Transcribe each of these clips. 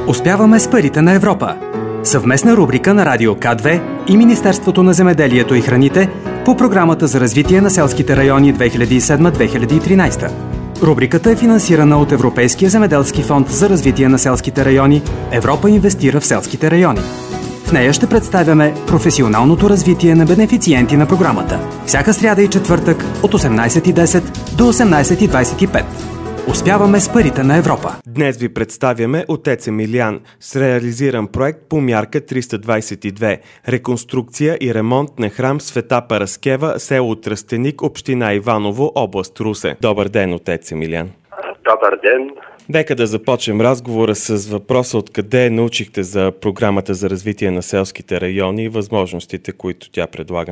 Успяваме с парите на Европа. Съвместна рубрика на Радио К2 и Министерството на земеделието и храните по програмата за развитие на селските райони 2007-2013. Рубриката е финансирана от Европейския земеделски фонд за развитие на селските райони «Европа инвестира в селските райони». В нея ще представяме професионалното развитие на бенефициенти на програмата. Всяка сряда и четвъртък от 18:10 до 18:25. Успяваме с парите на Европа. Днес ви представяме отец Емилиан с реализиран проект по мярка 322 реконструкция и ремонт на храм Света Параскева, село Тръстеник, община Иваново, област Русе. Добър ден, отец Емилиан. Добър ден. Нека да започнем разговора с въпроса откъде научихте за програмата за развитие на селските райони и възможностите, които тя предлага.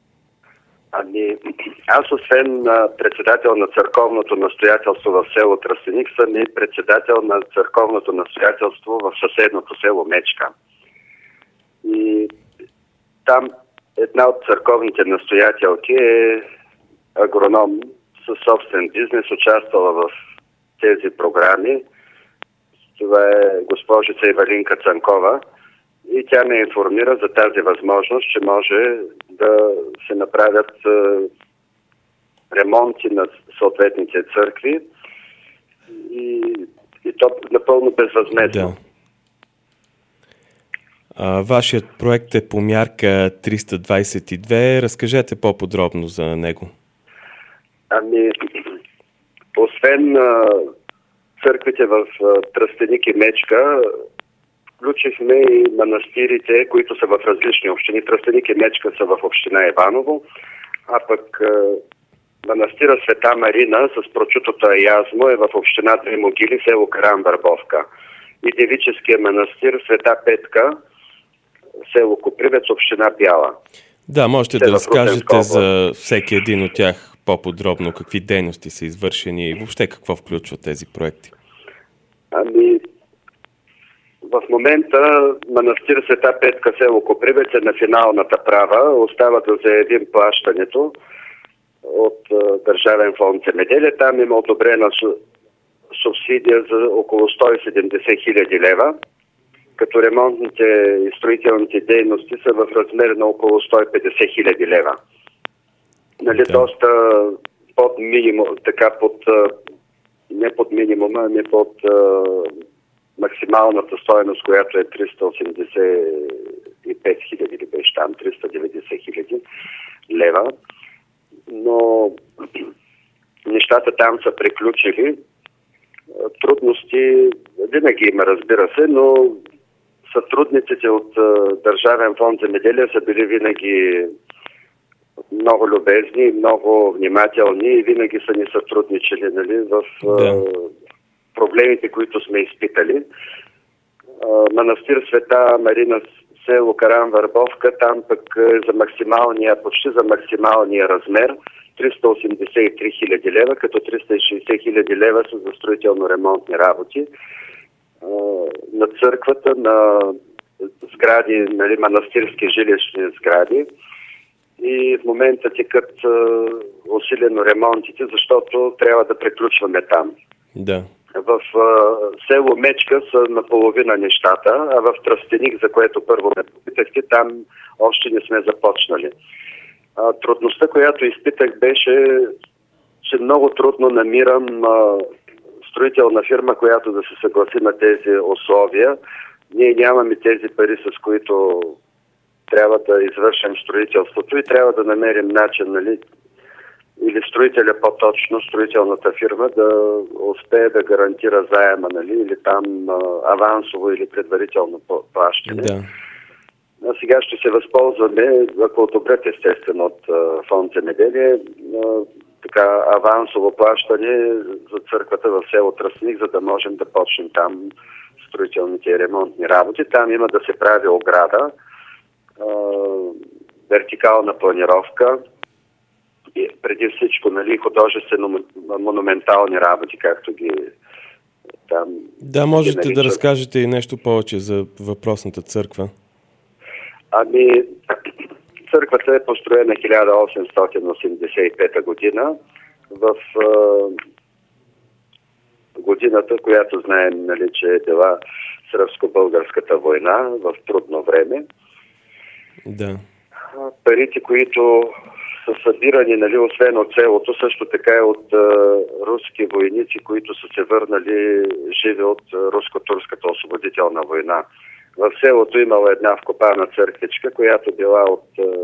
Аз освен председател на църковното настоятелство в село Тръстеник, съм и председател на църковното настоятелство в съседното село Мечка. И там една от църковните настоятелки е агроном със собствен бизнес, участвала в тези програми. Това е госпожица Ивалинка Цанкова. И тя ме информира за тази възможност, че може да се направят ремонти на съответните църкви и то напълно безвъзмездно. Да. Вашият проект е по мярка 322. Разкажете по-подробно за него. Освен църквите в Тръстеник и Мечка, включихме и манастирите, които са в различни общини. Тръстеник и Мечка са в община Иваново, а пък манастира Света Марина с прочутото Язмо е в община Две могили, село Карамбърбовка. И девическия манастир Света Петка, село Копривец, община Бяла. Да, можете да разкажете за всеки един от тях по-подробно, какви дейности са извършени и въобще какво включват тези проекти. В момента манастир Света Петка, село Копривец е на финалната права. Остава да заявим плащането от Държавен фонд земеделие. Там има одобрена субсидия за около 170 хиляди лева, като ремонтните и строителните дейности са в размер на около 150 хиляди лева. Доста под минимум, не под минимума, не под максималната стойност, която е 385 хиляди или беше там 390 хиляди лева. Но нещата там са приключили. Трудности винаги има, разбира се, но сътрудниците от Държавен фонд земеделие са били винаги много любезни, много внимателни и винаги са ни сътрудничали в проблемите, които сме изпитали. Манастир Света Марина, село Карамбърбовка, там пък почти за максималния размер 383 хиляди лева, като 360 хиляди лева са за строително-ремонтни работи. На църквата, на сгради, манастирски жилищни сгради. И в момента текат усилено ремонтите, защото трябва да приключваме там. Да. В село Мечка са наполовина нещата, а в Тръстеник, за което първо ме попитахте, там още не сме започнали. Трудността, която изпитах, беше, че много трудно намирам строителна фирма, която да се съгласи на тези условия. Ние нямаме тези пари, с които трябва да извършим строителството и трябва да намерим начин, или строителя по-точно, строителната фирма да успее да гарантира заема, или там авансово или предварително плащане. Да. А сега ще се възползваме, ако одобрят естествено от фонд земеделие, авансово плащане за църквата в село Тръстеник, за да можем да почнем там строителните и ремонтни работи. Там има да се прави ограда, вертикална планировка, и преди всичко, художествено-монументални работи, както ги там... Да, можете да разкажете и нещо повече за въпросната църква. Църквата е построена 1885 година. В годината, която знаем, че е била сръбско-българската война в трудно време. Да. Парите, които са събирани, нали, освен от селото, също така и от руски войници, които са се върнали живи от руско-турската освободителна война. В селото имала една вкопана църквичка, която била от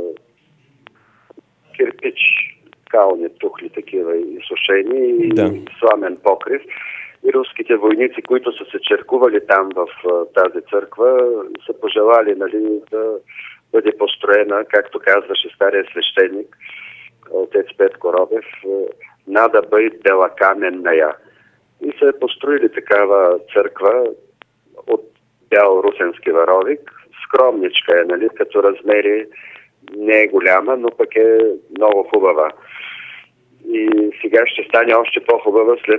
кирпич, кални тухли такива изсушени и сламен покрив. И руските войници, които са се черкували там в тази църква, са пожелали, нали, да бъде построена, както казваше стария свещеник, отец Петко Робев, нада бъде бела каменная. И са построили такава църква от бял русенски варовик. Скромничка е, нали, като размери не е голяма, но пък е много хубава. И сега ще стане още по-хубава след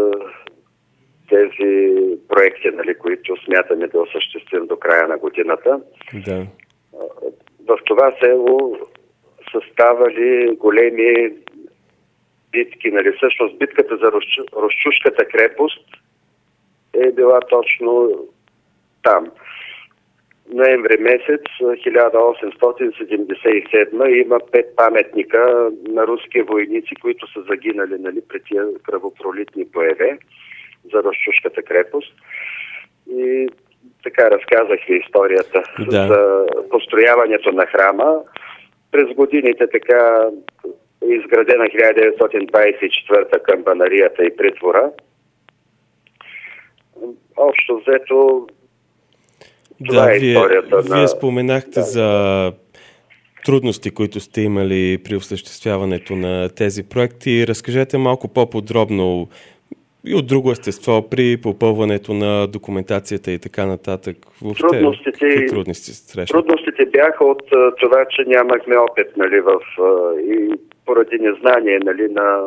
тези проекти, нали, които смятаме да осъществим до края на годината. Да. В това село са ставали големи битки, нали, всъщност битката за Рощушката крепост е била точно там. Ноември месец 1877 има 5 паметника на руски войници, които са загинали, нали, при тия кръвопролитни боеве за Рощушката крепост. И така разказах ви историята за построяването на храма. През годините така е изградена 1924 камбанарията и притвора. Общо взето това е историята. Вие споменахте за трудности, които сте имали при осъществяването на тези проекти. Разкажете малко по-подробно и от друго естество при попълването на документацията и така нататък. Трудностите бяха от това, че нямахме опит, нали, и поради незнание, нали, на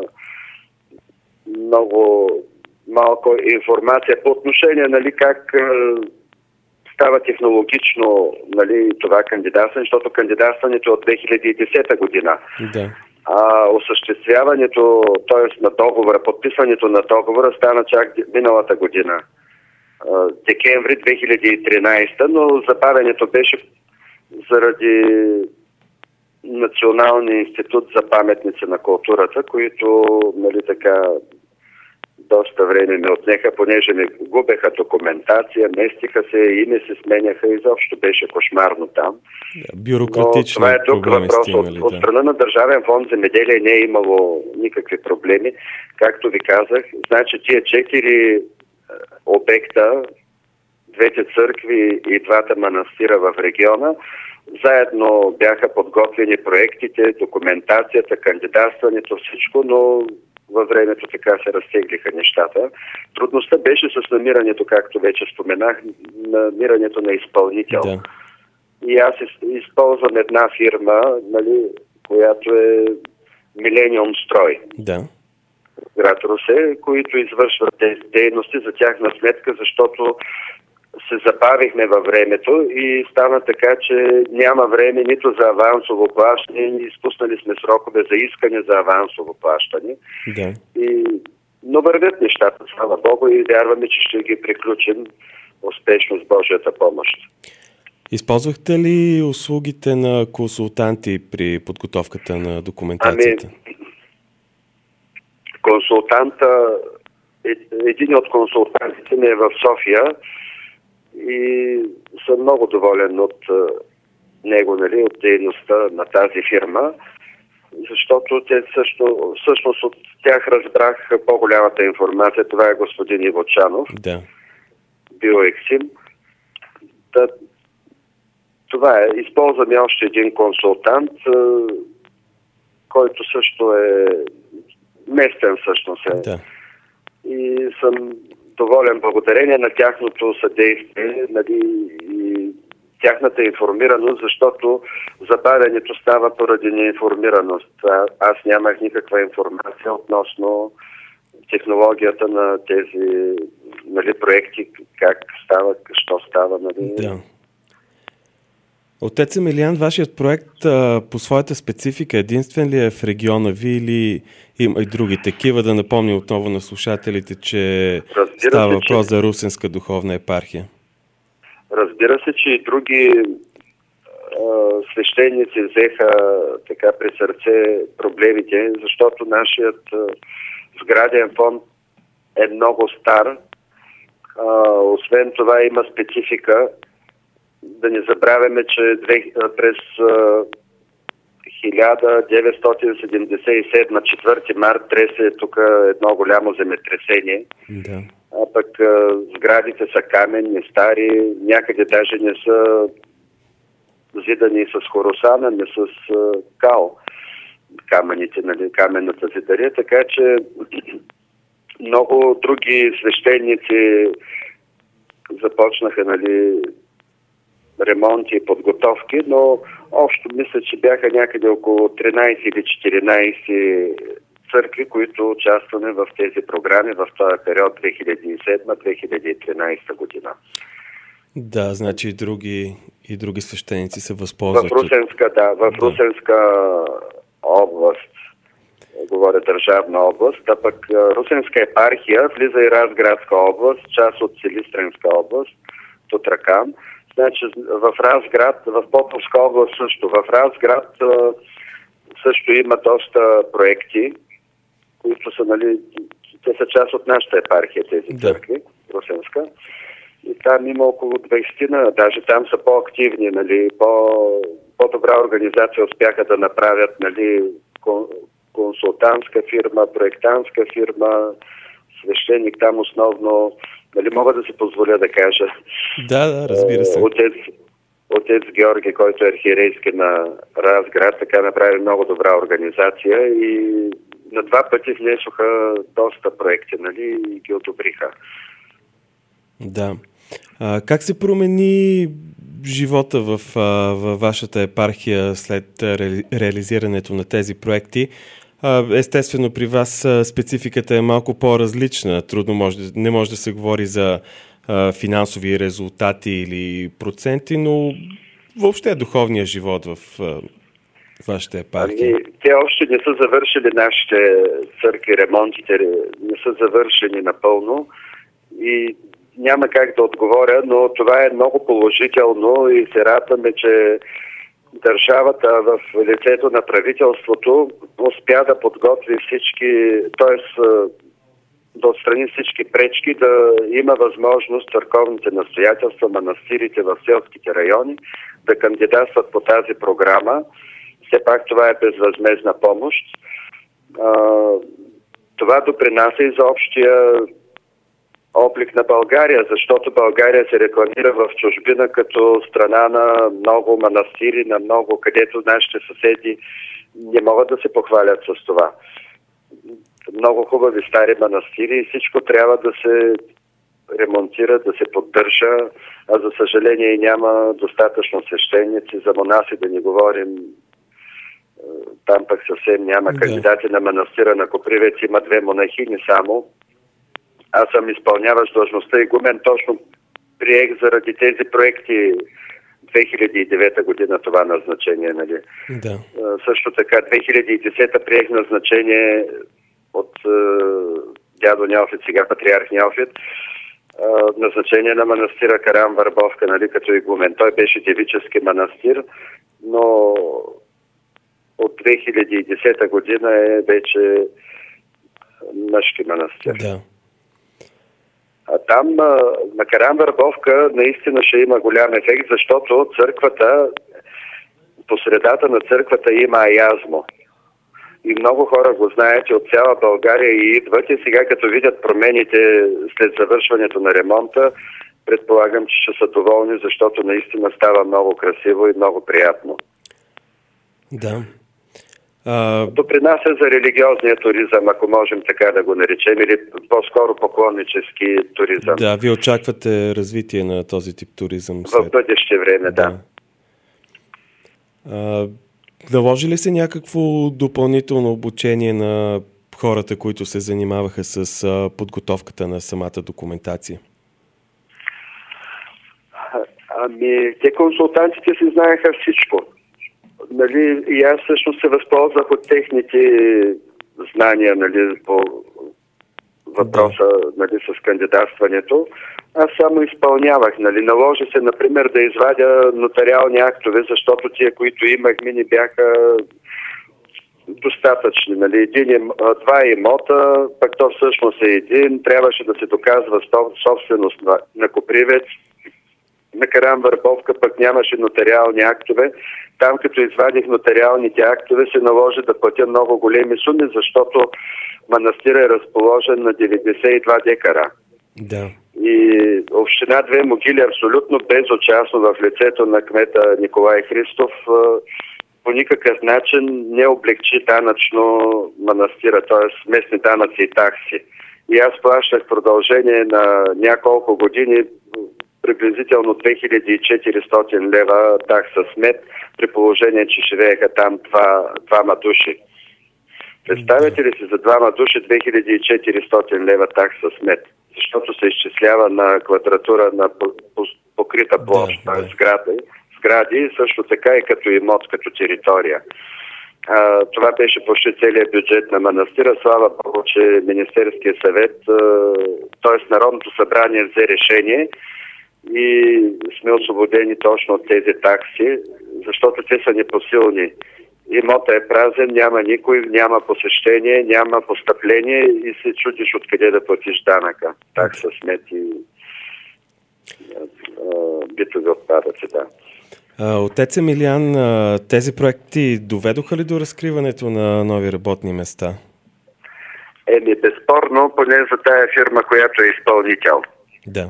много малко информация по отношение, нали, как става технологично, нали, това кандидатстване, защото кандидатстването е от 2010 година. Да. А осъществяването, т.е. на договора, подписването на договора стана чак миналата година, декември 2013, но забавянето беше заради Националния институт за паметници на културата, които, нали, така доста време ми отнеха, понеже ми губеха документация, местиха се и не се сменяха, изобщо беше кошмарно там. Бюрократично. Това е друг въпрос. От страна на Държавен фонд земеделие не е имало никакви проблеми. Както ви казах, значи тия 4 обекта, 2 църкви и 2 манастира в региона, заедно бяха подготвени проектите, документацията, кандидатстването, всичко, но във времето така се разтеглиха нещата. Трудността беше с намирането, както вече споменах, намирането на изпълнител. Да. И аз използвам една фирма, нали, която е Милениум Строй. Да. Град Русе, които извършват тези дейности за тяхна сметка, защото се забавихме във времето и стана така, че няма време нито за авансово плащане, изпуснали сме срокове за искане за авансово плащане. Да. Но вървят нещата, слава Богу, и вярваме, че ще ги приключим успешно с Божията помощ. Използвахте ли услугите на консултанти при подготовката на документацията? Един от консултантите ми е в София и съм много доволен от него, нали, от дейността на тази фирма, защото те всъщност от тях разбрах по-голямата информация. Това е господин Иво Чанов, Биоексим. Това е. Използваме още един консултант, който също е местен всъщност. Да. И съм доволен благодарение на тяхното съдействие, нали, и тяхната информираност, защото забавянето става поради неинформираност. Аз нямах никаква информация относно технологията на тези, нали, проекти, как става, що става. Нали. Да. Отец Емилиан, вашият проект по своята специфика единствен ли е в региона ви или има и други такива? Да напомня отново на слушателите, че става въпрос за Русенска духовна епархия. Разбира се, че и други свещеници взеха така при сърце проблемите, защото нашият сграден фонд е много стар. Освен това има специфика. Да не забравяме, че през 1977, 4 март, тресе тук едно голямо земетресение. Да. А пък сградите са каменни, стари, някъде даже не са зидани с хоросана, не с кал. Камъните, нали, каменната зидария, така че много други свещеници започнаха, нали, ремонти и подготовки, но общо мисля, че бяха някъде около 13 или 14 църкви, които участваме в тези програми в този период 2007-2013 година. Да, значи и други свещеници се възползват. В Русенска област, говоря държавна област, а пък Русенска епархия влиза и Разградска област, част от Силистренска област, Тутракан. Значи в Разград, в Поповска област също. В Разград също има доста проекти, които са, нали, те са част от нашата епархия, тези църкви, Русенска. И там има около 20, даже там са по-активни, нали, по-добра организация успяха да направят, нали, консултантска фирма, проектантска фирма, свещеник там основно, нали, мога да си позволя да кажа. Да, разбира се. Отец Георги, който е архиерейски на Разград, така направи много добра организация и на 2 пъти внесоха доста проекти, нали, и ги одобриха. Да. Как се промени живота в вашата епархия след реализирането на тези проекти? Естествено, при вас спецификата е малко по-различна. Трудно не може да се говори за финансови резултати или проценти, но въобще духовния живот в вашата епархия. Те още не са завършили нашите църкви, ремонтите не са завършени напълно и няма как да отговоря, но това е много положително и се радваме, че държавата в лицето на правителството успя да подготви всички, т.е. да отстрани всички пречки, да има възможност църковните настоятелства, манастирите в селските райони да кандидатстват по тази програма. Все пак това е безвъзмездна помощ. Това допринася и за общия облик на България, защото България се рекламира в чужбина като страна на много манастири, на много, където нашите съседи не могат да се похвалят с това. Много хубави стари манастири и всичко трябва да се ремонтира, да се поддържа, а за съжаление няма достатъчно свещеници, за монаси да не говорим. Там пък съвсем няма кандидати на манастира на Копривец, има 2 монахини само. Аз съм изпълняващ длъжността игумен, точно приех заради тези проекти 2009 година това назначение, нали? Да. Също така 2010 приех назначение от дядо Неофит, сега патриарх Неофит, назначение на манастира Карам Върбовка, нали, като игумен. Той беше девически манастир, но от 2010 година е вече мъжки манастир. Да. А там на Карам Върбовка наистина ще има голям ефект, защото църквата, по средата на църквата има аязмо. И много хора го знаят, че от цяла България и идват и сега като видят промените след завършването на ремонта, предполагам, че ще са доволни, защото наистина става много красиво и много приятно. Да. Допринася за религиозния туризъм, ако можем така да го наречем, или по-скоро поклоннически туризъм. Да, вие очаквате развитие на този тип туризъм? В бъдеще време, да. Наложи ли се някакво допълнително обучение на хората, които се занимаваха с подготовката на самата документация? Те консултантите си знаеха всичко. Нали, и аз всъщност се възползвах от техните знания, нали, по въпроса, нали, с кандидатстването. Аз само изпълнявах, нали. Наложи се, например, да извадя нотариални актове, защото тия, които имахме, не бяха достатъчни, нали. Два имота, пък то всъщност е един, трябваше да се доказва собственост на Копривец. На Карамвърбовка пък нямаше нотариални актове. Там, като извадих нотариалните актове, се наложи да платя много големи суми, защото манастира е разположен на 92 декара. Да. И община Две могили абсолютно безучастно в лицето на кмета Николай Христов по никакъв начин не облегчи данъчно манастира, т.е. местни данъци и такси. И аз плащах продължение на няколко години приблизително 2400 лева такса смет, при положение, че живееха там двама души. Представете ли си за двама души 2400 лева такса смет? Защото се изчислява на квадратура на покрита площ, сгради, и също така и като имот, като територия. Това беше почти целият бюджет на манастира. Слава Богу, че Министерския съвет, т.е. Народното събрание взе решение и сме освободени точно от тези такси, защото те са непосилни. Имота е празен, няма никой, няма посещение, няма постъпление и се чудиш откъде да платиш данъка. Такса смет и битови отпадъци, да. Отец Емилиан, тези проекти доведоха ли до разкриването на нови работни места? Безспорно, поне за тая фирма, която е изпълнител. Да.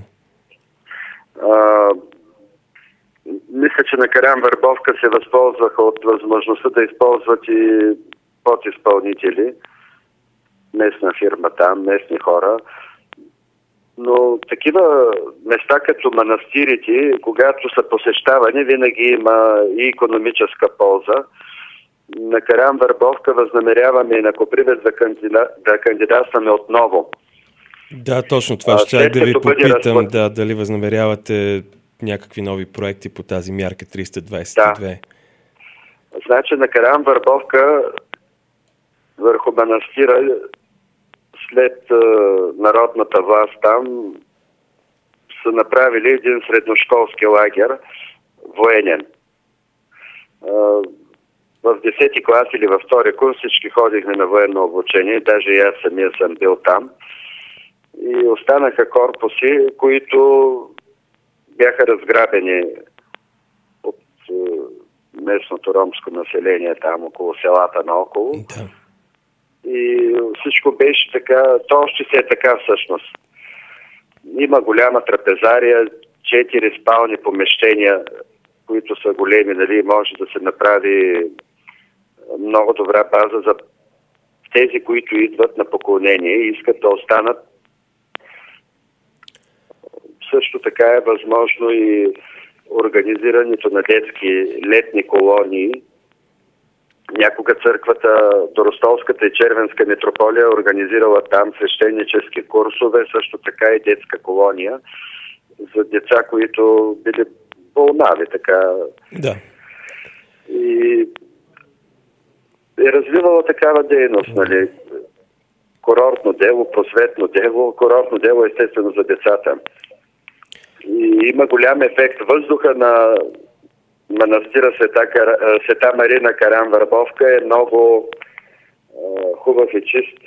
Мисля, че на Карамвърбовка се възползваха от възможността да използват и подизпълнители. Местна фирма там, местни хора. Но такива места като манастирите, когато са посещавани, винаги има и икономическа полза. На Карамвърбовка възнамеряваме и на Копривец да кандидатстваме отново. Да, точно това. Ще да ви попитам, дали възнамерявате някакви нови проекти по тази мярка 322. Да. Значи на Карамвърбовка върху манастира след народната власт там са направили един средношколски лагер, военен. В 10-ти клас или във втори курс всички ходихме на военно обучение, даже и аз самия съм бил там. И останаха корпуси, които бяха разграбени от местното ромско население там около селата наоколо. Да. И всичко беше така, то още се е така всъщност. Има голяма трапезария, 4 спални помещения, които са големи, нали, може да се направи много добра база за тези, които идват на поклонение и искат да останат. Също така е възможно и организирането на детски летни колонии. Някога църквата, Доростолската и Червенска митрополия е организирала там свещенически курсове, също така и детска колония за деца, които били болнави, така. Да. И е развивала такава дейност, нали. Курортно дело, просветно дело, курортно дело естествено за децата. И има голям ефект. Въздуха на манастира Света Марина Карамвърбовка е много хубав и чист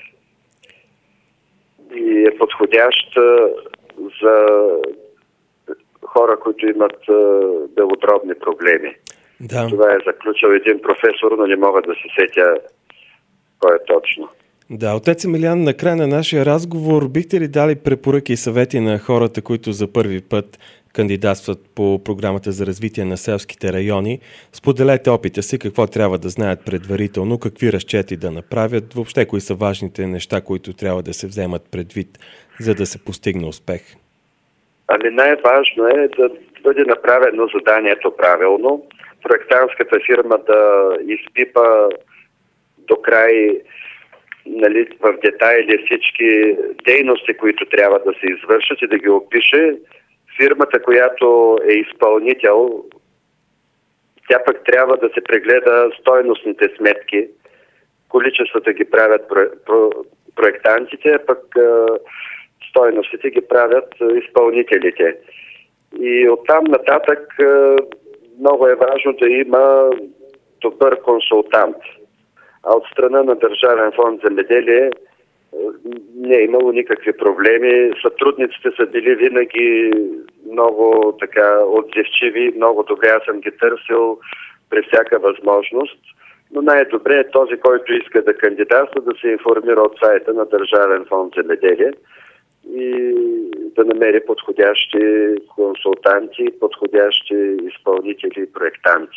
и е подходящ за хора, които имат белодробни проблеми. Да. Това е заключил един професор, но не мога да се сетя кой е точно. Да, отец Емилиан, на края на нашия разговор бихте ли дали препоръки и съвети на хората, които за първи път кандидатстват по програмата за развитие на селските райони? Споделете опита си, какво трябва да знаят предварително, какви разчети да направят, въобще кои са важните неща, които трябва да се вземат предвид, за да се постигне успех. Ами най-важно е да бъде направено заданието правилно, проектантската фирма да изпипа до край, нали, в детайли всички дейности, които трябва да се извършат и да ги опише. Фирмата, която е изпълнител, тя пък трябва да се прегледа стойностните сметки, количествата ги правят проектантите, пък стойностите ги правят изпълнителите. И оттам нататък много е важно да има добър консултант. А от страна на Държавен фонд земеделие не е имало никакви проблеми. Сътрудниците са били винаги много отзивчиви, много добре. Аз съм ги търсил при всяка възможност. Но най-добре е този, който иска да кандидатства, да се информира от сайта на Държавен фонд земеделие и да намери подходящи консултанти, подходящи изпълнители и проектанти.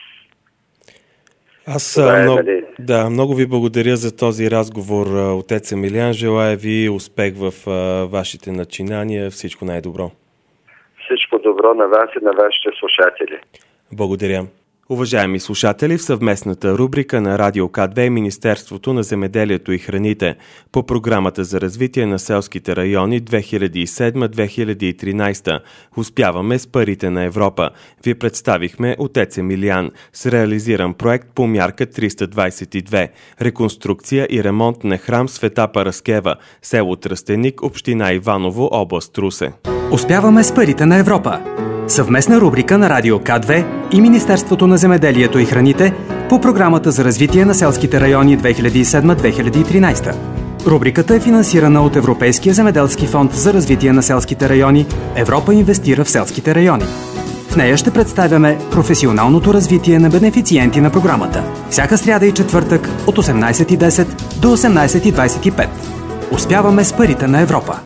Аз много ви благодаря за този разговор, отец Емилиан. Желая ви успех в вашите начинания. Всичко най-добро. Всичко добро на вас и на вашите слушатели. Благодаря. Уважаеми слушатели, в съвместната рубрика на Радио К2 и Министерството на земеделието и храните по програмата за развитие на селските райони 2007-2013 "Успяваме с парите на Европа" ви представихме отец Емилиан с реализиран проект по мярка 322 "Реконструкция и ремонт на храм Света Параскева", село Тръстеник, община Иваново, област Русе. Успяваме с парите на Европа. Съвместна рубрика на Радио К2 и Министерството на земеделието и храните по програмата за развитие на селските райони 2007-2013. Рубриката е финансирана от Европейския земеделски фонд за развитие на селските райони "Европа инвестира в селските райони". В нея ще представяме професионалното развитие на бенефициенти на програмата. Всяка сряда и четвъртък от 18:10 до 18:25. Успяваме с парите на Европа.